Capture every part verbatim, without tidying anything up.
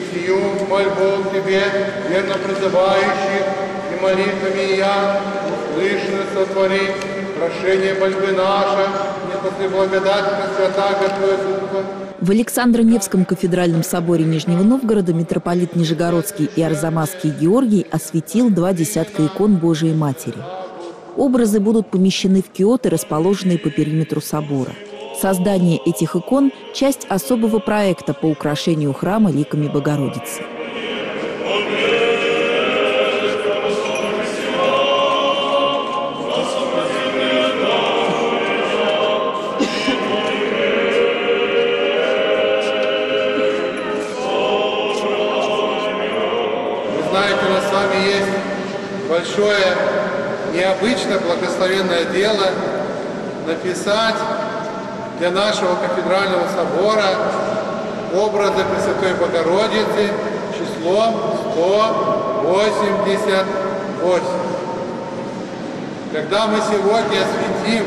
сию мольбу к Тебе, верно призывающих, и молитвами я, услышно сотвори, прошение мольбы нашей, не после благодати Святаго Твоего Духа. В Александро-Невском кафедральном соборе Нижнего Новгорода митрополит Нижегородский и Арзамасский Георгий осветил два десятка икон Божией Матери. Образы будут помещены в киоты, расположенные по периметру собора. Создание этих икон – часть особого проекта по украшению храма ликами Богородицы. Знаете, у нас с вами есть большое, необычное, благословенное дело написать для нашего кафедрального собора образы Пресвятой Богородицы числом сто восемьдесят восемь. Когда мы сегодня осветим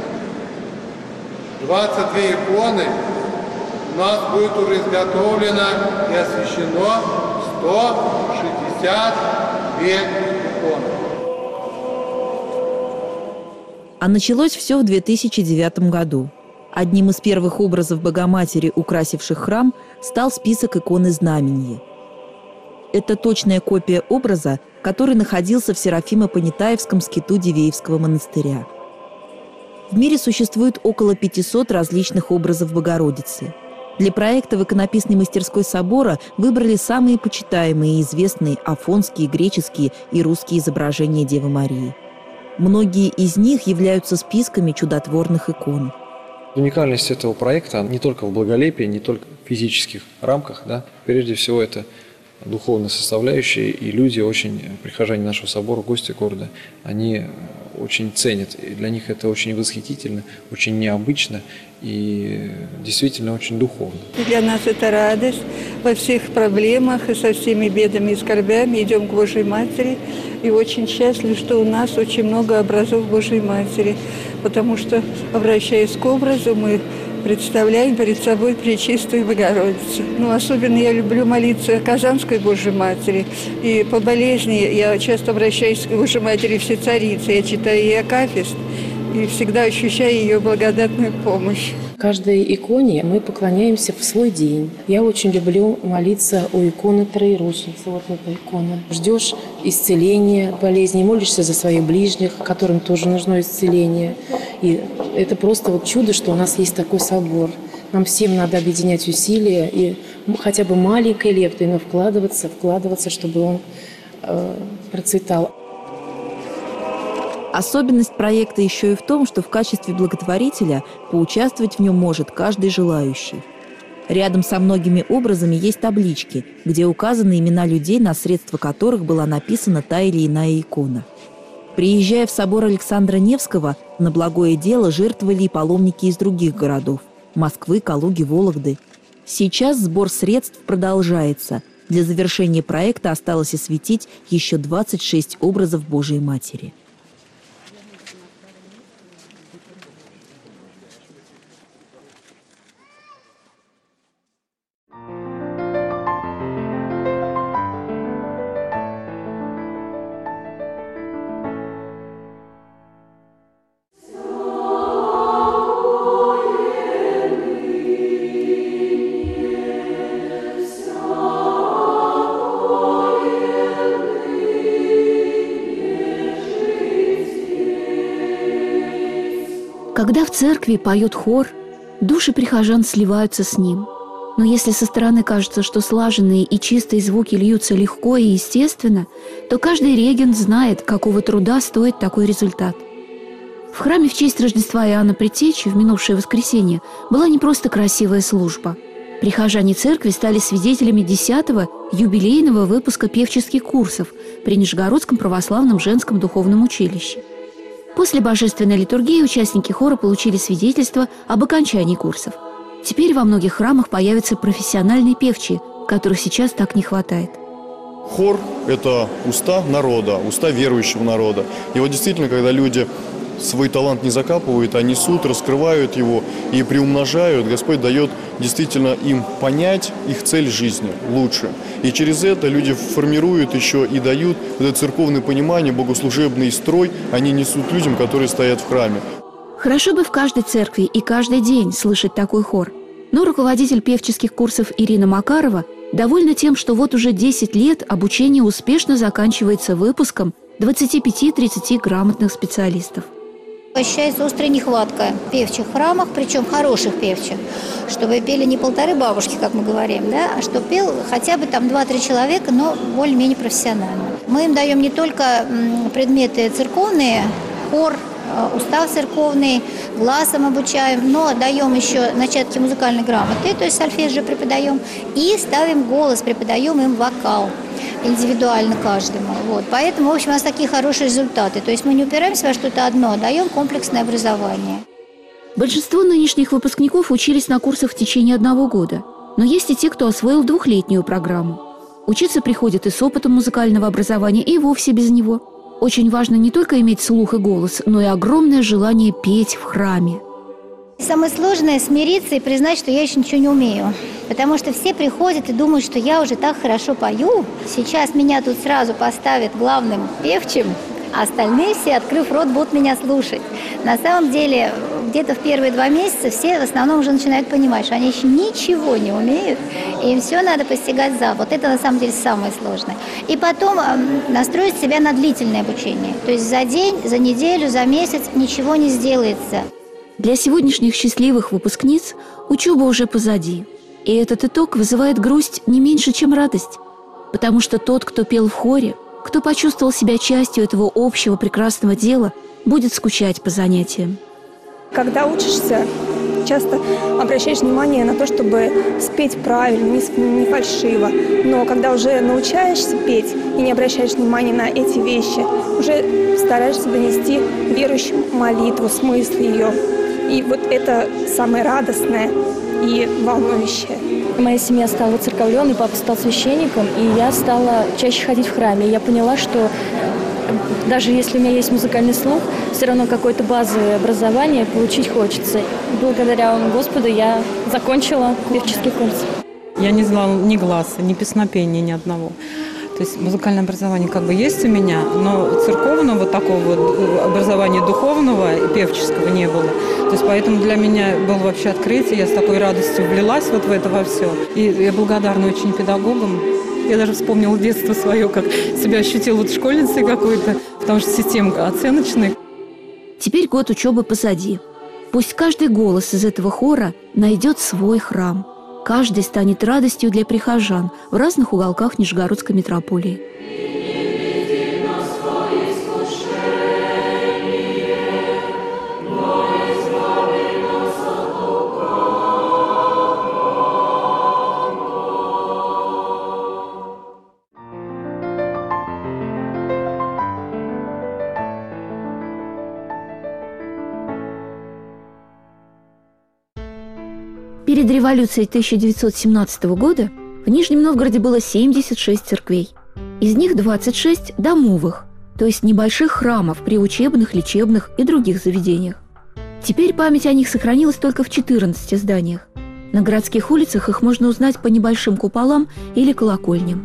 двадцать две иконы, у нас будет уже изготовлено и освящено сто шестьдесят две иконы. А началось все в две тысячи девятом году. Одним из первых образов Богоматери, украсивших храм, стал список иконы Знамения. Это точная копия образа, который находился в Серафимо-Понятаевском скиту Дивеевского монастыря. В мире существует около пятисот различных образов Богородицы. Для проекта в иконописной мастерской собора выбрали самые почитаемые и известные афонские, греческие и русские изображения Девы Марии. Многие из них являются списками чудотворных икон. Уникальность этого проекта не только в благолепии, не только в физических рамках, да, прежде всего это духовная составляющая, и люди, очень, прихожане нашего собора, гости города, они очень ценят, и для них это очень восхитительно, очень необычно и действительно очень духовно. Для нас это радость. Во всех проблемах и со всеми бедами и скорбями идем к Божьей Матери. И очень счастливы, что у нас очень много образов Божьей Матери, потому что, обращаясь к образу, мы представляем перед собой Пречистую Богородицу. Ну, особенно я люблю молиться Казанской Божьей Матери. И по болезни я часто обращаюсь к Божьей Матери Всецарицы. Я читаю ей Акафист и всегда ощущаю ее благодатную помощь. Каждой иконе мы поклоняемся в свой день. Я очень люблю молиться у иконы Троеручницы. Вот эта икона. Ждешь исцеления болезней, молишься за своих ближних, которым тоже нужно исцеление. И это просто вот чудо, что у нас есть такой собор. Нам всем надо объединять усилия и хотя бы маленькой лептой, но вкладываться, вкладываться, чтобы он э, процветал. Особенность проекта еще и в том, что в качестве благотворителя поучаствовать в нем может каждый желающий. Рядом со многими образами есть таблички, где указаны имена людей, на средства которых была написана та или иная икона. Приезжая в собор Александра Невского, на благое дело жертвовали и паломники из других городов – Москвы, Калуги, Вологды. Сейчас сбор средств продолжается. Для завершения проекта осталось осветить еще двадцать шесть образов Божией Матери. Когда в церкви поет хор, души прихожан сливаются с ним. Но если со стороны кажется, что слаженные и чистые звуки льются легко и естественно, то каждый регент знает, какого труда стоит такой результат. В храме в честь Рождества Иоанна Предтечи в минувшее воскресенье была не просто красивая служба. Прихожане церкви стали свидетелями десятого юбилейного выпуска певческих курсов при Нижегородском православном женском духовном училище. После божественной литургии участники хора получили свидетельство об окончании курсов. Теперь во многих храмах появятся профессиональные певчие, которых сейчас так не хватает. Хор – это уста народа, уста верующего народа. И вот действительно, когда люди свой талант не закапывают, а несут, раскрывают его и приумножают. Господь дает действительно им понять их цель жизни лучше. И через это люди формируют еще и дают это церковное понимание, богослужебный строй, они несут людям, которые стоят в храме. Хорошо бы в каждой церкви и каждый день слышать такой хор. Но руководитель певческих курсов Ирина Макарова довольна тем, что вот уже десять лет обучение успешно заканчивается выпуском двадцати-пяти-тридцати грамотных специалистов. Ощущается острая нехватка певчих в храмах, причем хороших певчих, чтобы пели не полторы бабушки, как мы говорим, да, а чтобы пел хотя бы там два-три человека, но более-менее профессионально. Мы им даем не только предметы церковные, хор, устав церковный, глазом обучаем, но даем еще начатки музыкальной грамоты, то есть сольфеджио преподаем, и ставим голос, преподаем им вокал индивидуально каждому. Вот. Поэтому, в общем, у нас такие хорошие результаты. То есть мы не упираемся во что-то одно, даем комплексное образование. Большинство нынешних выпускников учились на курсах в течение одного года. Но есть и те, кто освоил двухлетнюю программу. Учиться приходят и с опытом музыкального образования, и вовсе без него. Очень важно не только иметь слух и голос, но и огромное желание петь в храме. Самое сложное – смириться и признать, что я еще ничего не умею. Потому что все приходят и думают, что я уже так хорошо пою. Сейчас меня тут сразу поставят главным певчим, а остальные все, открыв рот, будут меня слушать. На самом деле, где-то в первые два месяца все в основном уже начинают понимать, что они еще ничего не умеют, и им все надо постигать за. Вот это на самом деле самое сложное. И потом настроить себя на длительное обучение. То есть за день, за неделю, за месяц ничего не сделается. Для сегодняшних счастливых выпускниц учеба уже позади. И этот итог вызывает грусть не меньше, чем радость. Потому что тот, кто пел в хоре, кто почувствовал себя частью этого общего прекрасного дела, будет скучать по занятиям. Когда учишься, часто обращаешь внимание на то, чтобы спеть правильно, не, не фальшиво. Но когда уже научаешься петь и не обращаешь внимания на эти вещи, уже стараешься донести верующим молитву, смысл ее. И вот это самое радостное и волнующее. Моя семья стала воцерковленной, папа стал священником, и я стала чаще ходить в храме. И я поняла, что даже если у меня есть музыкальный слух, все равно какое-то базовое образование получить хочется. Благодаря Господу я закончила певческий курс. Я не знала ни гласа, ни песнопения, ни одного. То есть музыкальное образование как бы есть у меня, но церковного такого вот образования духовного и певческого не было. То есть поэтому для меня было вообще открытие, я с такой радостью влилась вот в это во все. И я благодарна очень педагогам. Я даже вспомнила детство свое, как себя ощутила вот школьницей какой-то, потому что система оценочная. Теперь год учебы позади. Пусть каждый голос из этого хора найдет свой храм. Каждый станет радостью для прихожан в разных уголках Нижегородской митрополии. Перед революцией тысяча девятьсот семнадцатого года в Нижнем Новгороде было семьдесят шесть церквей. Из них двадцать шесть домовых, то есть небольших храмов при учебных, лечебных и других заведениях. Теперь память о них сохранилась только в четырнадцати зданиях. На городских улицах их можно узнать по небольшим куполам или колокольням.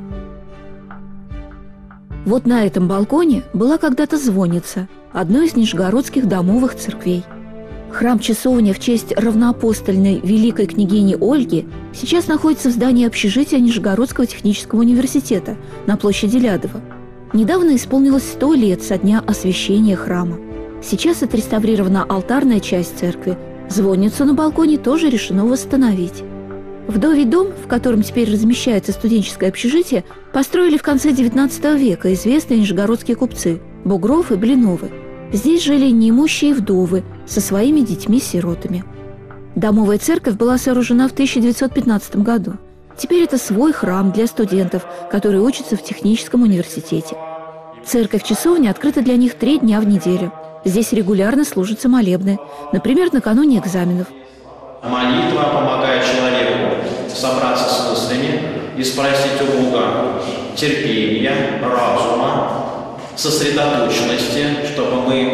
Вот на этом балконе была когда-то звонница одной из нижегородских домовых церквей. Храм-часовня в честь равноапостольной великой княгини Ольги сейчас находится в здании общежития Нижегородского технического университета на площади Лядова. Недавно исполнилось сто лет со дня освящения храма. Сейчас отреставрирована алтарная часть церкви. Звонницу на балконе тоже решено восстановить. Вдовий дом, в котором теперь размещается студенческое общежитие, построили в конце девятнадцатого века известные нижегородские купцы Бугров и Блиновы. Здесь жили неимущие вдовы со своими детьми-сиротами. Домовая церковь была сооружена в тысяча девятьсот пятнадцатом году. Теперь это свой храм для студентов, которые учатся в техническом университете. Церковь-часовня открыта для них три дня в неделю. Здесь регулярно служатся молебны, например, накануне экзаменов. Молитва помогает человеку собраться с мыслями и спросить у Бога терпения, разума, сосредоточенности, чтобы мы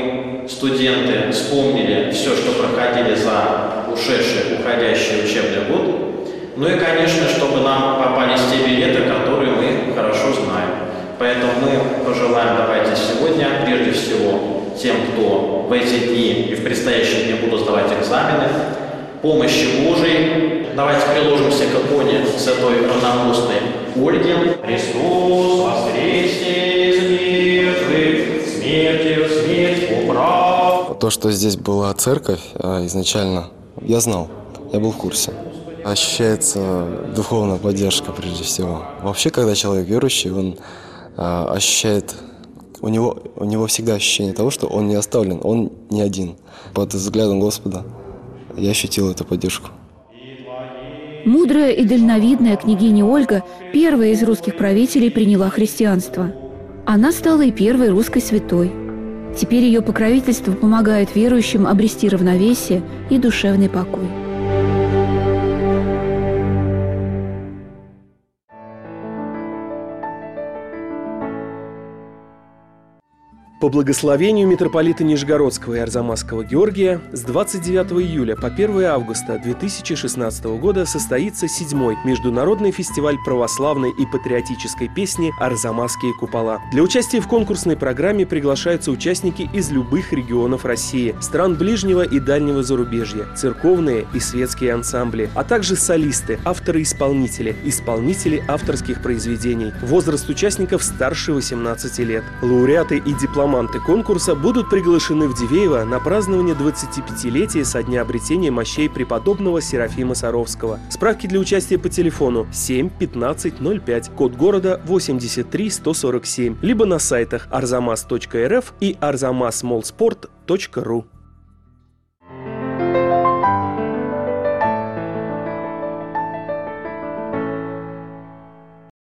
студенты вспомнили все, что проходили за ушедший, уходящий учебный год. Ну и, конечно, чтобы нам попались те билеты, которые мы хорошо знаем. Поэтому мы пожелаем, давайте сегодня, прежде всего, тем, кто в эти дни и в предстоящие дни будут сдавать экзамены, помощи Божией. Давайте приложимся к иконе святой равнопостной Ольги. Христос воскресе из мертвых, смертью смерть убрал. То, что здесь была церковь изначально, я знал, я был в курсе. Ощущается духовная поддержка прежде всего. Вообще, когда человек верующий, он ощущает, у него, у него всегда ощущение того, что он не оставлен, он не один. Под взглядом Господа я ощутил эту поддержку. Мудрая и дальновидная княгиня Ольга, первая из русских правителей, приняла христианство. Она стала и первой русской святой. Теперь ее покровительство помогает верующим обрести равновесие и душевный покой. По благословению митрополита Нижегородского и Арзамасского Георгия с двадцать девятого июля по первое августа две тысячи шестнадцатого года состоится седьмой международный фестиваль православной и патриотической песни «Арзамасские купола». Для участия в конкурсной программе приглашаются участники из любых регионов России, стран ближнего и дальнего зарубежья, церковные и светские ансамбли, а также солисты, авторы-исполнители, исполнители авторских произведений. Возраст участников старше восемнадцати лет. Лауреаты и дипломаты конкурса будут приглашены в Дивеево на празднование двадцатипятилетия со дня обретения мощей преподобного Серафима Саровского. Справки для участия по телефону семь пятнадцать ноль пять, код города восемьдесят три сто сорок семь, либо на сайтах арзамас точка эр эф и арзамас молл спорт точка ру.